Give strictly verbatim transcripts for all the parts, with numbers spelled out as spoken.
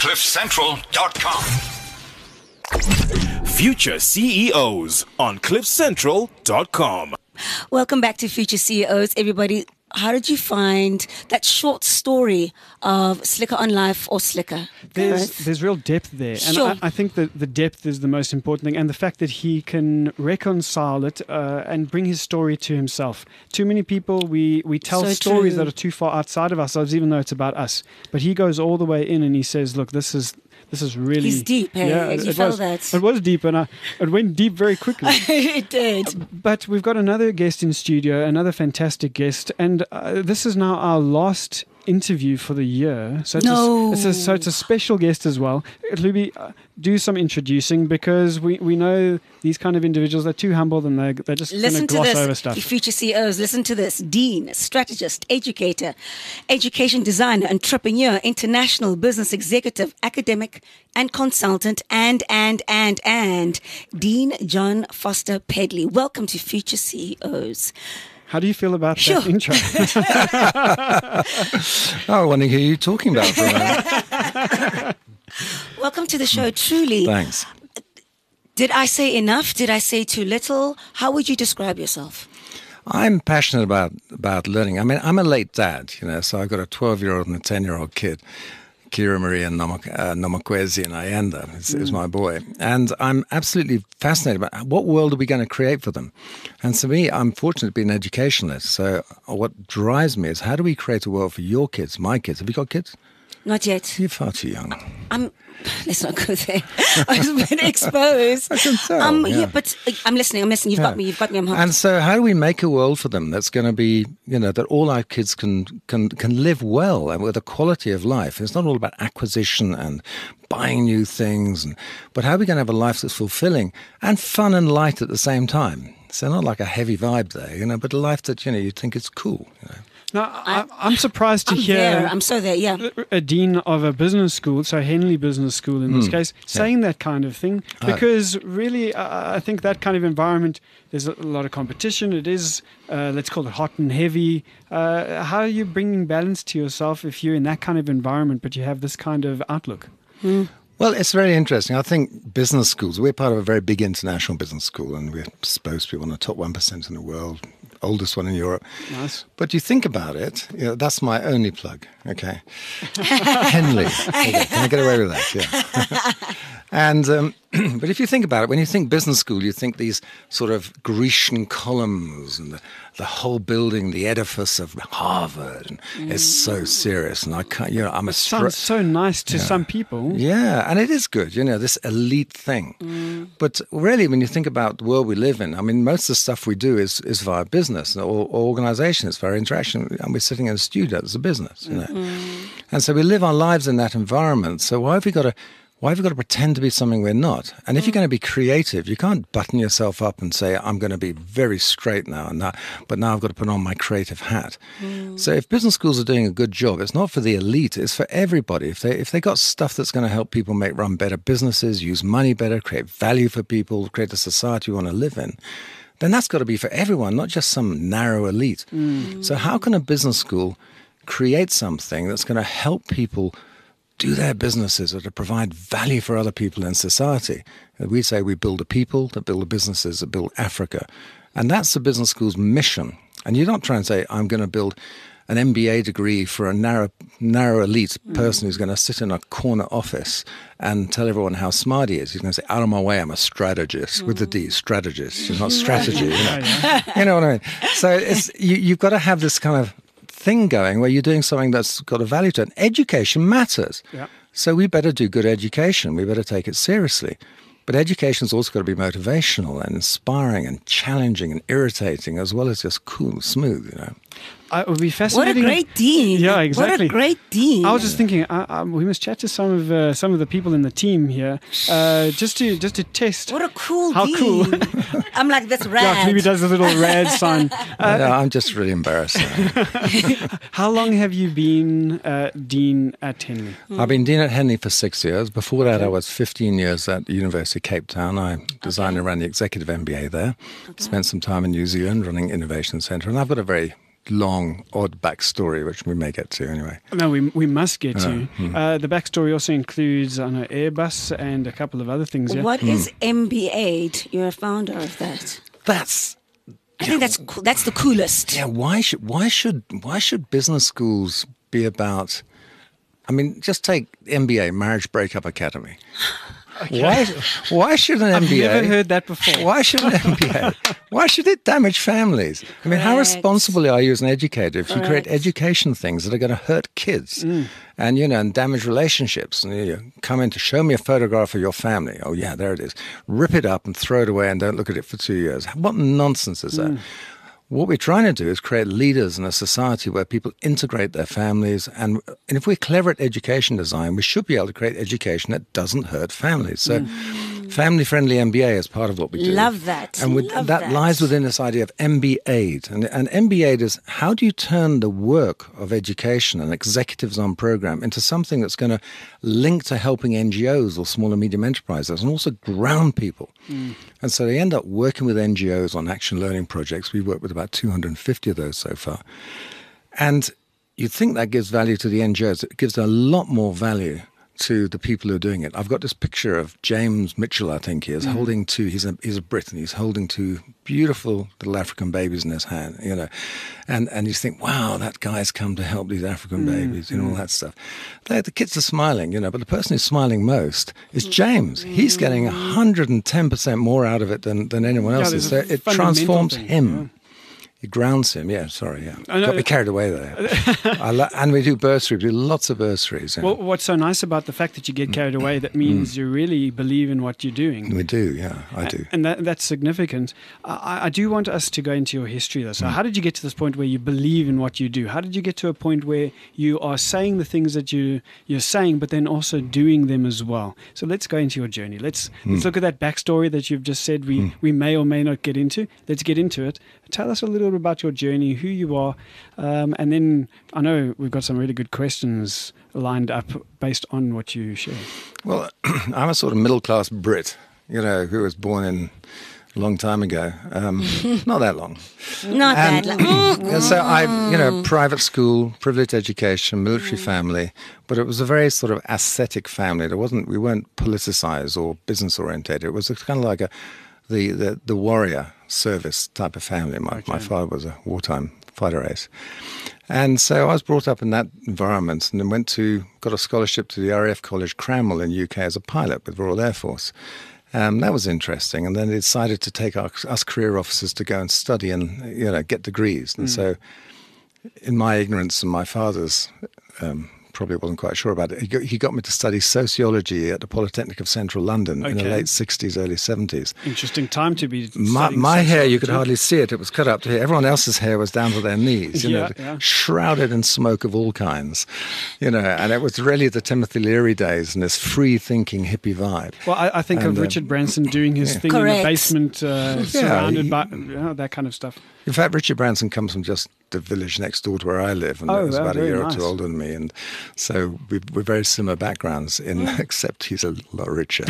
cliff central dot com. Future C E Os on cliff central dot com. Welcome back to Future C E Os, everybody. How did you find that short story of Slicker on Life or Slicker? There's Gareth? there's real depth there. And Sure. I, I think that the depth is the most important thing, and the fact that he can reconcile it uh, and bring his story to himself. Too many people, we, we tell So stories true. that are too far outside of ourselves, even though it's about us. But he goes all the way in and he says, look, this is this is really... He's deep, hey? Yeah, You it, felt was, that. It was deep, and I, it went deep very quickly. It did. But we've got another guest in studio, another fantastic guest, and uh, this is now our last interview for the year. So it's, No. a, it's a, so it's a special guest as well. Luby, uh, do some introducing, because we, we know these kind of individuals, they're too humble and they're, they're just going Listen to to gloss this, over stuff. Future C E Os. Listen to this. Dean, strategist, educator, education designer, entrepreneur, international business executive, academic and consultant, and, and, and, and Dean John Foster Pedley. Welcome to Future C E Os. How do you feel about Sure. that intro? Oh, I want to hear you talking about it for a minute. Welcome to the show, truly. Thanks. Did I say enough? Did I say too little? How would you describe yourself? I'm passionate about, about learning. I mean, I'm a late dad, you know, so I've got a twelve-year-old and a ten-year-old kid. Kira Maria Nomak- uh, Nomakwezi and Ayanda is, is my boy. And I'm absolutely fascinated about what world are we going to create for them. And to me, I'm fortunate to be an educationalist. So what drives me is, how do we create a world for your kids, my kids? Have you got kids? Not yet. You're far too young. I'm. Let's not go there. I was been exposed. I can tell, Um, yeah. yeah. but uh, I'm listening. I'm listening. You've got me. You've got me. I'm hooked. And so how do we make a world for them that's going to be, you know, that all our kids can can can live well and with a quality of life? It's not all about acquisition and buying new things, and but how are we going to have a life that's fulfilling and fun and light at the same time? So not like a heavy vibe there, you know, but a life that, you know, you think it's cool, you know. Now, I, I'm surprised to I'm hear there. I'm so there. Yeah. a dean of a business school, so Henley Business School in this case, saying that kind of thing, because really uh, I think that kind of environment, there's a lot of competition. It is, uh, let's call it hot and heavy. Uh, how are you bringing balance to yourself if you're in that kind of environment, but you have this kind of outlook? Well, it's very interesting. I think business schools, we're part of a very big international business school, and we're supposed to be one of the top one percent in the world, oldest one in Europe. Nice. But you think about it, you know, that's my only plug, okay? Henley. Okay, can I get away with that? Yeah. And um, but if you think about it, when you think business school, you think these sort of Grecian columns and the, the whole building, the edifice of Harvard, and it's so serious. And I can't, you know, I'm a str- Sounds so nice to Yeah. some people. Yeah, and it is good, you know, this elite thing. Mm. But really, when you think about the world we live in, I mean, most of the stuff we do is, is via business or, or organization. It's via interaction. And we're sitting in a studio. It's a business, you know. Mm. And so we live our lives in that environment. So why have we got to... Why have we got to pretend to be something we're not? And if you're going to be creative, you can't button yourself up and say, I'm going to be very straight now, and now but now I've got to put on my creative hat. So if business schools are doing a good job, it's not for the elite, it's for everybody. If they if they got stuff that's going to help people make run better businesses, use money better, create value for people, create a society you want to live in, then that's got to be for everyone, not just some narrow elite. So how can a business school create something that's going to help people do their businesses or to provide value for other people in society? We say we build a people that build the businesses that build Africa. And that's the business school's mission. And you don't try and say, I'm going to build an M B A degree for a narrow, narrow elite person who's going to sit in a corner office and tell everyone how smart he is. He's going to say, out of my way, I'm a strategist, with the D, strategist. It's not strategy. You know? You know what I mean? So it's, you, you've got to have this kind of thing going where you're doing something that's got a value to it. Education matters. Yeah. So we better do good education. We better take it seriously. But education's also got to be motivational and inspiring and challenging and irritating, as well as just cool, smooth, you know. Uh, it would be What a fascinating. great dean. Yeah, exactly. What a great dean. I was just thinking, uh, um, we must chat to some of uh, some of the people in the team here, uh, just to just to test. What a cool How dean. cool. I'm like, that's Yeah, rad. Phoebe does a little rad sign. Uh, no, I'm just really embarrassed. How long have you been uh, dean at Henley? I've been dean at Henley for six years. Before that, I was fifteen years at the University of Cape Town. I designed and ran the executive M B A there. Spent some time in New Zealand running Innovation Centre. And I've got a very long, odd backstory, which we may get to anyway. No, we we must get Uh, to. hmm. Uh, the backstory also includes, I know, Airbus and a couple of other things. Yeah? What is M B A? You're a founder of that. That's I think that's cool. That's the coolest. yeah. Why should why should why should business schools be about? I mean, just take M B A, Marriage Breakup Academy. Why why should an I've M B A? never heard that before. Why should an M B A? Why should it damage families? I mean, how Correct. responsible are you as an educator if you create Correct. education things that are going to hurt kids Mm. and, you know, and damage relationships? And you come in to show me a photograph of your family. Oh, yeah, there it is. Rip it up and throw it away and don't look at it for two years. What nonsense is that? Mm. What we're trying to do is create leaders in a society where people integrate their families. And, and if we're clever at education design, we should be able to create education that doesn't hurt families. So family-friendly M B A is part of what we do. Love that. And with, Love that, that. lies within this idea of M B A. And, and M B A is how do you turn the work of education and executives on program into something that's going to link to helping N G Os or small and medium enterprises and also ground people. Mm. And so they end up working with N G Os on action learning projects. We've worked with about two hundred fifty of those so far. And you'd think that gives value to the N G Os. It gives a lot more value to the people who are doing it. I've got this picture of James Mitchell, I think he is, Mm. holding two, he's a, he's a Brit, and he's holding two beautiful little African babies in his hand, you know. And and you think, wow, that guy's come to help these African babies, you know, all that stuff. They, the kids are smiling, you know, but the person who's smiling most is James. He's getting one hundred ten percent more out of it than, than anyone Yeah, else there's is. a So it fundamental transforms thing, him. It grounds him, yeah, sorry, yeah. I know- Got me carried away there. I lo- and we do bursaries, we do lots of bursaries. Yeah. Well, what's so nice about the fact that you get carried away, that means you really believe in what you're doing. we do, yeah, I do. And that, that's significant. I, I do want us to go into your history, though. So, how did you get to this point where you believe in what you do? How did you get to a point where you are saying the things that you you're saying, but then also doing them as well? So, let's go into your journey. Let's let's look at that backstory that you've just said we we may or may not get into. Let's get into it. Tell us a little bit about your journey, who you are, um, and then I know we've got some really good questions lined up based on what you share. Well, I'm a sort of middle-class Brit, you know, who was born in a long time ago. Um, not that long. Not And- that. Like, And so I, you know, private school, privileged education, military family, but it was a very sort of ascetic family. There wasn't, we weren't politicized or business orientated. It was kind of like a, the, the, the warrior service type of family. My, Okay. my father was a wartime fighter ace. And so I was brought up in that environment and then went to, got a scholarship to the R A F College Cranwell in the U K as a pilot with Royal Air Force. Um, that was interesting. And then they decided to take our, us career officers to go and study and, you know, get degrees. And so in my ignorance and my father's, um, probably wasn't quite sure about it, he got, he got me to study sociology at the Polytechnic of Central London in the Okay. late sixties, early seventies. Interesting time to be. My, studying my hair, you could sociology. hardly see it. It was cut up to here. Everyone else's hair was down to their knees, you Yeah, know, yeah. shrouded in smoke of all kinds, you know. And it was really the Timothy Leary days and this free-thinking hippie vibe. Well, I, I think And, of uh, Richard Branson doing his yeah. thing in Correct. the basement, uh, surrounded he- by you know, that kind of stuff. In fact, Richard Branson comes from just the village next door to where I live, and Oh, he's wow, about a very year or nice. two older than me, and so we, we're very similar backgrounds, in except he's a lot richer.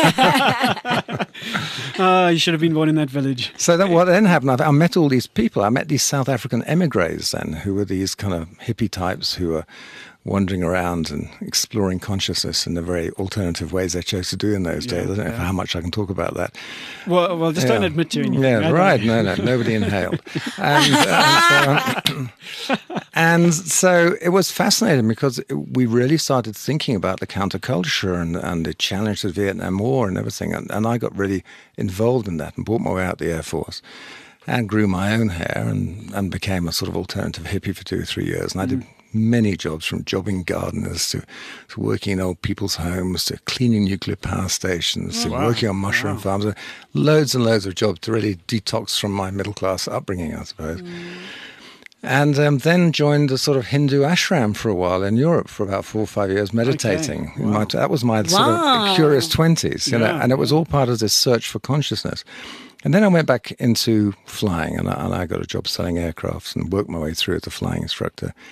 Ah, you should have been born in that village. So then what then happened, I, I met all these people. I met these South African emigres then, who were these kind of hippie types who were wandering around and exploring consciousness in the very alternative ways they chose to do in those Yeah, days. I don't know yeah. how much I can talk about that. Well, well, just don't Yeah. admit to anything. Yeah, don't right. you? No, no, nobody inhaled. And, uh, so, and so it was fascinating because it, we really started thinking about the counterculture and, and the challenge of the Vietnam War and everything. And, and I got really involved in that and brought my way out the Air Force and grew my own hair and, and became a sort of alternative hippie for two or three years. And I did many jobs, from jobbing gardeners to, to working in old people's homes to cleaning nuclear power stations to wow. working on mushroom Wow. farms. Loads and loads of jobs to really detox from my middle-class upbringing, I suppose. And um, then joined a sort of Hindu ashram for a while in Europe for about four or five years, meditating. Okay. In my, Wow. that was my sort Wow. of curious twenties, you know, Yeah, and it was all part of this search for consciousness. And then I went back into flying, and I, and I got a job selling aircrafts and worked my way through as a flying instructor.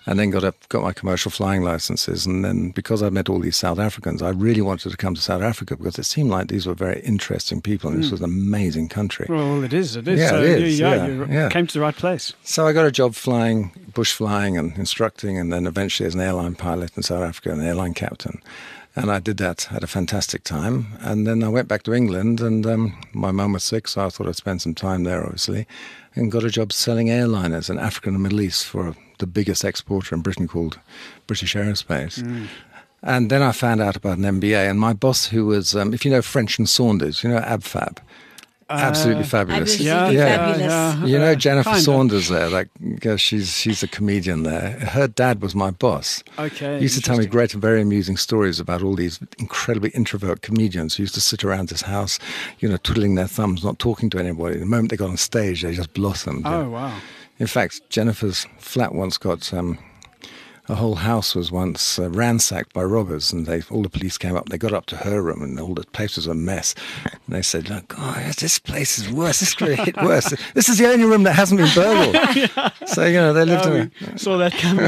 and then got a, got my commercial flying licenses. And then because I met all these South Africans, I really wanted to come to South Africa because it seemed like these were very interesting people, and mm. this was an amazing country. Well, it is. It is. Yeah, so it is. You, yeah, yeah, you yeah. came to the right place. So I got a job flying, bush flying and instructing, and then eventually as an airline pilot in South Africa, an airline captain. And I did that, had a fantastic time. And then I went back to England, and um, my mum was sick, so I thought I'd spend some time there, obviously, and got a job selling airliners in Africa and the Middle East for the biggest exporter in Britain called British Aerospace. Mm. And then I found out about an M B A, and my boss, who was, um, if you know French and Saunders, you know AbFab. Absolutely Uh, fabulous. Yeah, yeah, fabulous. yeah. You know Jennifer Kinda. Saunders there, like yeah, she's she's a comedian there. Her dad was my boss. Okay. He used to tell me interesting. great and very amusing stories about all these incredibly introvert comedians who used to sit around his house, you know, twiddling their thumbs, not talking to anybody. The moment they got on stage, they just blossomed. Oh, wow. In fact, Jennifer's flat once got um, a whole house was once uh, ransacked by robbers, and they all the police came up. They got up to her room, and all the place was a mess. And they said, "Look, oh, this place is worse. This could get worse. This is the only room that hasn't been burgled." yeah. So you know they lived Oh, in. we saw that coming.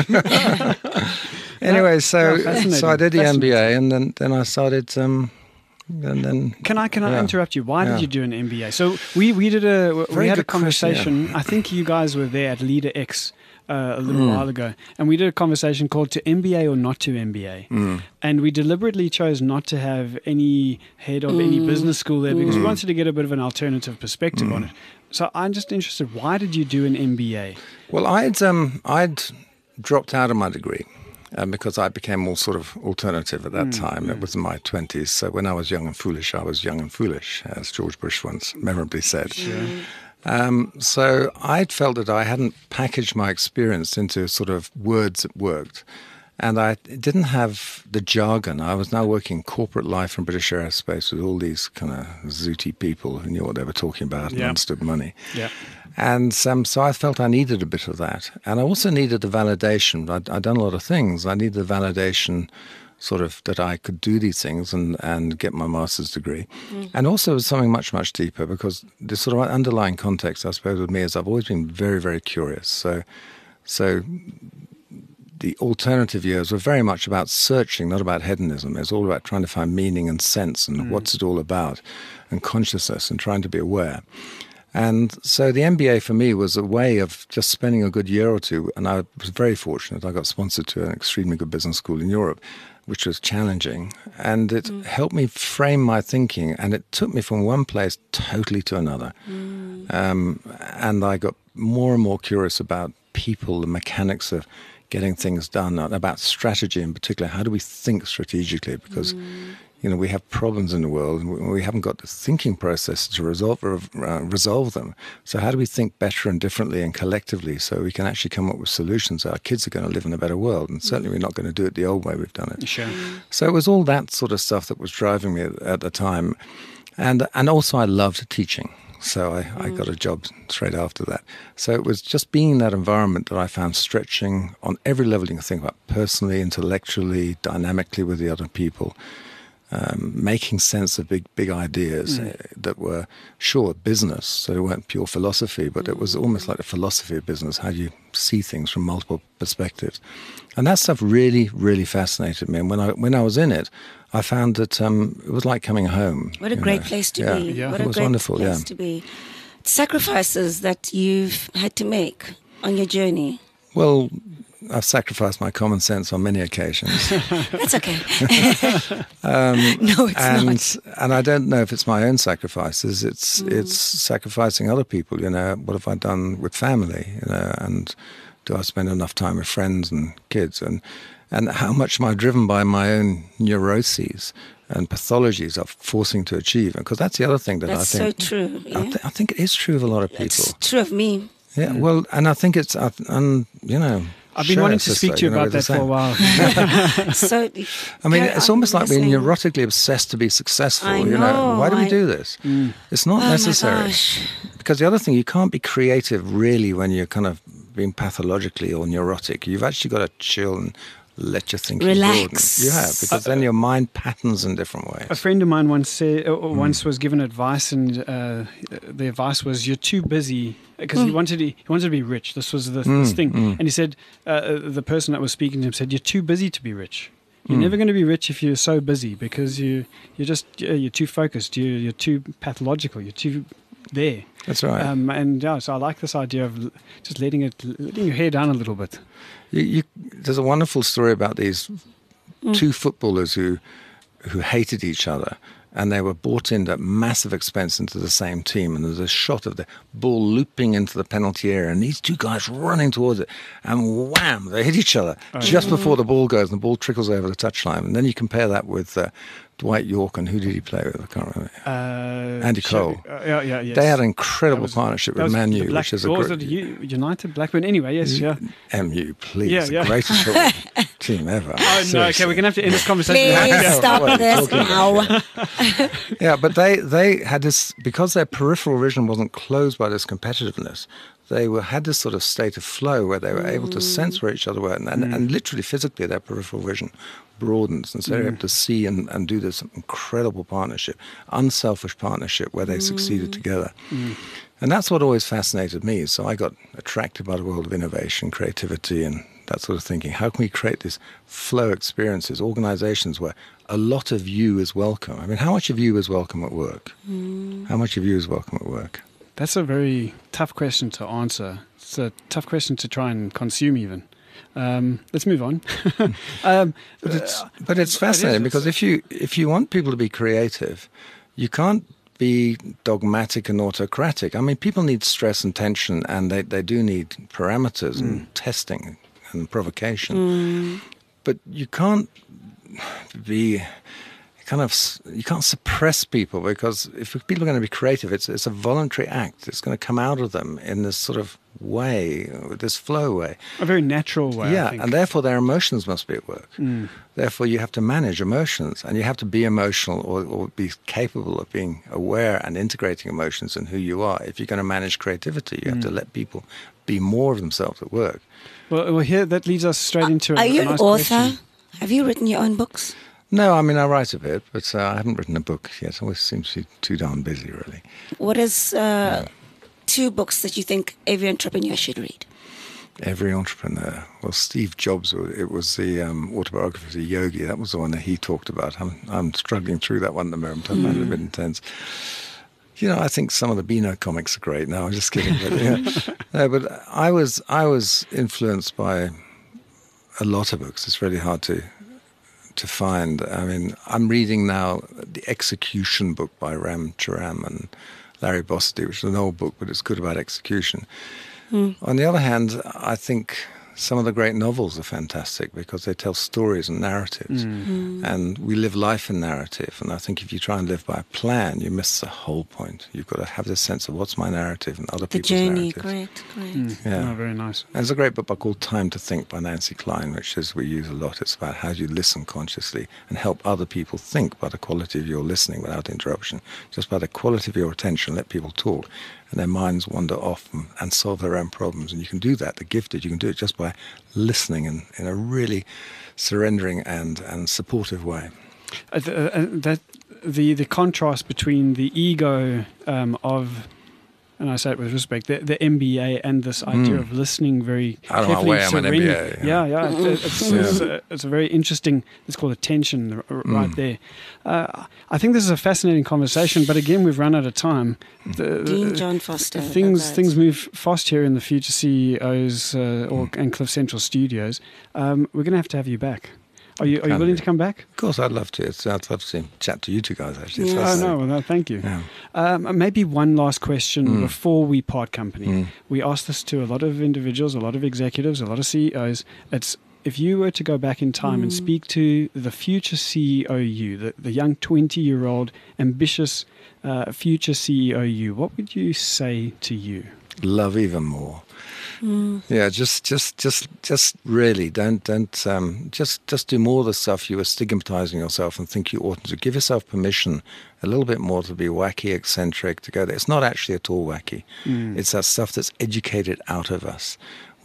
Anyway, so Yeah, fascinating. so I did the M B A, Fascinating. and then then I started. Um, and then Can I can I yeah. interrupt you? Why Yeah. did you do an M B A? So we we did a we Very had a good question, conversation. I think you guys were there at Leader X uh, a little Mm. while ago, and we did a conversation called "To M B A or Not to M B A," Mm. and we deliberately chose not to have any head of any business school there because we wanted to get a bit of an alternative perspective on it. So I'm just interested. Why did you do an M B A? Well, I'd um, I'd dropped out of my degree um, because I became more sort of alternative at that time. It was in my twenties. So when I was young and foolish, I was young and foolish, as George Bush once memorably said. Um, so I'd felt that I hadn't packaged my experience into sort of words that worked. And I didn't have the jargon. I was now working corporate life in British Aerospace with all these kind of zooty people who knew what they were talking about and Yeah. understood money. Yeah. And um, so I felt I needed a bit of that. And I also needed the validation. I'd, I'd done a lot of things. I needed the validation sort of that I could do these things and, and get my master's degree. Mm. And also it was something much, much deeper because the sort of underlying context, I suppose, with me is I've always been very, very curious. So, so the alternative years were very much about searching, not about hedonism. It was all about trying to find meaning and sense and mm. what's it all about and consciousness and trying to be aware. And so the M B A for me was a way of just spending a good year or two. And I was very fortunate. I got sponsored to an extremely good business school in Europe, which was challenging. And it mm. helped me frame my thinking. And it took me from one place totally to another. Mm. Um, and I got more and more curious about people, the mechanics of getting things done, about strategy in particular. How do we think strategically? Because mm. you know, we have problems in the world and we haven't got the thinking process to resolve uh, resolve them. So how do we think better and differently and collectively so we can actually come up with solutions that our kids are going to live in a better world? And certainly we're not going to do it the old way we've done it. Sure. So it was all that sort of stuff that was driving me at, at the time. And and also I loved teaching. So I, mm. I got a job straight after that. So it was just being in that environment that I found stretching on every level you can think about, personally, intellectually, dynamically with the other people. Um, making sense of big, big ideas mm. uh, that were, sure, business, so they weren't pure philosophy, but it was almost like the philosophy of business, how you see things from multiple perspectives. And that stuff really, really fascinated me. And when I when I was in it, I found that um, it was like coming home. What a great know. place to yeah. be. Yeah. What It a was great wonderful, place yeah. to be. Sacrifices that you've had to make on your journey. Well, I've sacrificed my common sense on many occasions. That's okay. um, no, it's and, not. And I don't know if it's my own sacrifices. It's mm. it's sacrificing other people. You know, what have I done with family? You know, and do I spend enough time with friends and kids? And and how much am I driven by my own neuroses and pathologies of forcing to achieve? Because that's the other thing that That's I think. so true. Yeah. I, th- I think it is true of a lot of people. It's true of me. Yeah. Well, and I think it's uh, and you know. I've been Sure, wanting to sister, speak to you know, about we're that the for a same. while. So, I mean, carry it's on almost like listening. being neurotically obsessed to be successful. I You know, know, why do we I- do this? Mm. It's not Oh my necessary. gosh. Because the other thing, you can't be creative really when you're kind of being pathologically or neurotic. You've actually got to chill and let your thinking Relax. broaden. You have, because then your mind patterns in different ways. A friend of mine once said, uh, once was given advice, and uh, the advice was, "You're too busy," because he wanted to, he wanted to be rich. This was the, this thing, and he said, uh, the person that was speaking to him said, "You're too busy to be rich. You're never going to be rich if you're so busy, because you you're just you're too focused. You you're too pathological. You're too there." That's right. Um, and yeah, so I like this idea of just letting it, letting your hair down a little bit. You, you, there's a wonderful story about these mm. two footballers who who hated each other, and they were brought in at massive expense into the same team. And there's a shot of the ball looping into the penalty area, and these two guys running towards it, and wham, they hit each other oh. just before the ball goes, and the ball trickles over the touchline. And then you compare that with uh, Dwight York, and who did he play with? I can't remember. Uh, Andy Cole. Uh, yeah, yeah, yes. They had an incredible was, partnership with Man U, which is a was great... it U, United Blackburn? Anyway, yes, yeah. M U, please. Yeah, yeah. The greatest football team ever. Oh, no, okay, we're going to have to end this conversation. Please yeah. stop What this now. Yeah, but they, they had this, because their peripheral vision wasn't closed by this competitiveness, they were had this sort of state of flow where they were mm. able to sense where each other were, and, and, mm. and literally physically their peripheral vision broadens, and so they're mm. able to see and, and do this incredible partnership, unselfish partnership where they mm. succeeded together. Mm. And that's what always fascinated me. So I got attracted by the world of innovation, creativity, and that sort of thinking. How can we create these flow experiences, organizations where a lot of you is welcome? I mean, how much of you is welcome at work? Mm. How much of you is welcome at work? That's a very tough question to answer. It's a tough question to try and consume even. Um, let's move on. um, but, it's, but it's fascinating, because if you if you want people to be creative, you can't be dogmatic and autocratic. I mean, people need stress and tension, and they, they do need parameters mm. and testing and provocation. Mm. But you can't be... kind of you can't suppress people, because if people are going to be creative, it's it's a voluntary act. It's going to come out of them in this sort of way, this flow way, a very natural way. Yeah, I think. And therefore their emotions must be at work. Mm. Therefore, you have to manage emotions, and you have to be emotional, or, or be capable of being aware and integrating emotions in who you are. If you're going to manage creativity, you mm. have to let people be more of themselves at work. Well, well here that leads us straight into. Are a, you a nice an author? question. Have you written your own books? No, I mean, I write a bit, but uh, I haven't written a book yet. I always seem to be too darn busy, really. What is uh, yeah. two books that you think every entrepreneur should read? Every entrepreneur. Well, Steve Jobs, it was the um, autobiography of a yogi. That was the one that he talked about. I'm, I'm struggling through that one at the moment. I find mm. it a bit intense. You know, I think some of the Beano comics are great. No, I'm just kidding. But, yeah. no, but I was I was influenced by a lot of books. It's really hard to... to find. I mean, I'm reading now the Execution book by Ram Charan and Larry Bossidy, which is an old book, but it's good about execution. Mm. On the other hand, I think some of the great novels are fantastic, because they tell stories and narratives. Mm. Mm. And we live life in narrative. And I think if you try and live by a plan, you miss the whole point. You've got to have this sense of what's my narrative and other the people's journey, narratives. correct, correct. Mm. Yeah. Oh, very nice. And there's a great book called Time to Think by Nancy Klein, which is we use a lot. It's about how you listen consciously and help other people think by the quality of your listening without interruption. Just by the quality of your attention, let people talk, and their minds wander off and, and solve their own problems. And you can do that, the gifted, you can do it just by listening in, in a really surrendering and, and supportive way. Uh, the, uh, that the the contrast between the ego um, of, and I say it with respect, the, the M B A and this idea mm. of listening very I don't carefully. know why I'm an M B A. Yeah, yeah, yeah it's, it's, yeah. It's, a, it's a very interesting, it's called attention right mm. there. Uh, I think this is a fascinating conversation, but again, we've run out of time. The, Dean John Foster. Things things move fast here in the Future C E Os uh, or and Cliff Central Studios. Um, we're going to have to have you back. Are you are you willing to come back? Of course, I'd love to. It's, I'd love to chat to you two guys, actually. Yeah. Oh, no, well, no, thank you. Yeah. Um, maybe one last question Mm. before we part company. Mm. We ask this to a lot of individuals, a lot of executives, a lot of C E Os. It's if you were to go back in time mm. and speak to the future C E O you, the, the young twenty-year-old, ambitious uh, future C E O you, what would you say to you? Love even more. Mm. Yeah, just, just, just, just really don't, don't, um, just, just do more of the stuff you were stigmatizing yourself and think you oughtn't to. Give yourself permission a little bit more to be wacky, eccentric, to go there. It's not actually at all wacky. Mm. It's that stuff that's educated out of us.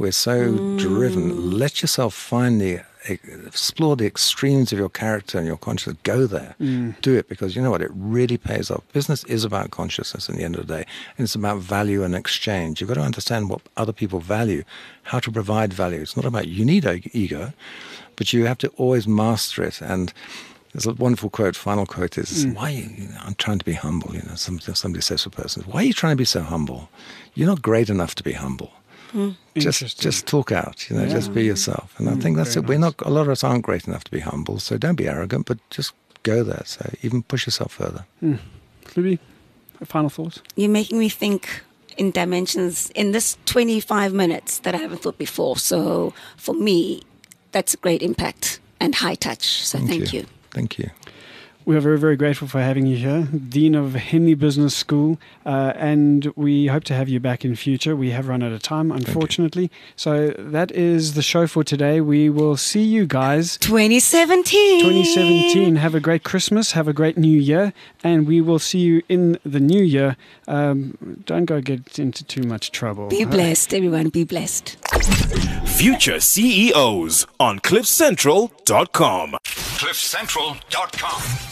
We're so mm. driven. Let yourself find the, explore the extremes of your character and your consciousness. Go there. Mm. Do it, because you know what? It really pays off. Business is about consciousness at the end of the day. And it's about value and exchange. You've got to understand what other people value, how to provide value. It's not about you need ego, but you have to always master it. And there's a wonderful quote, final quote is, mm. why are you, you know, I'm trying to be humble. You know, somebody, somebody says to a person, why are you trying to be so humble? You're not great enough to be humble. Mm. Just just talk out, you know, yeah. just be yourself. And mm, I think that's it. Nice. We're not, a lot of us aren't great enough to be humble, so don't be arrogant, but just go there. So even push yourself further. Mm. Libby, final thoughts? You're making me think in dimensions in this twenty-five minutes that I haven't thought before. So for me, that's a great impact and high touch. So thank, thank you. you. Thank you. We are very, very grateful for having you here, Dean of Henley Business School, uh, and we hope to have you back in future. We have run out of time, unfortunately. So that is the show for today. We will see you guys. twenty seventeen. twenty seventeen. Have a great Christmas. Have a great New Year. And we will see you in the New Year. Um, don't go get into too much trouble. Be blessed, everyone. Be blessed. Future C E Os on cliff central dot com. cliff central dot com